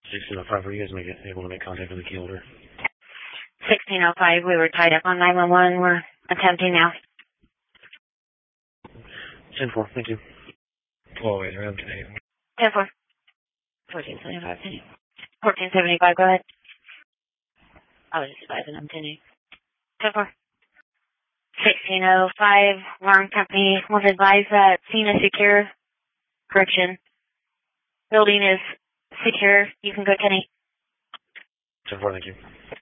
1605, were you guys able to make contact with the key holder? 1605, we were tied up on 911. We're attempting now. 10-4, thank you. 1208, around 10-8. 10-4. 1475, 1475, go ahead. I was just advising I'm 10-8. 10-4. 1605, alarm company was advised that scene is secure. Correction. Building is secure. You can go 10-8. 10-4, thank you.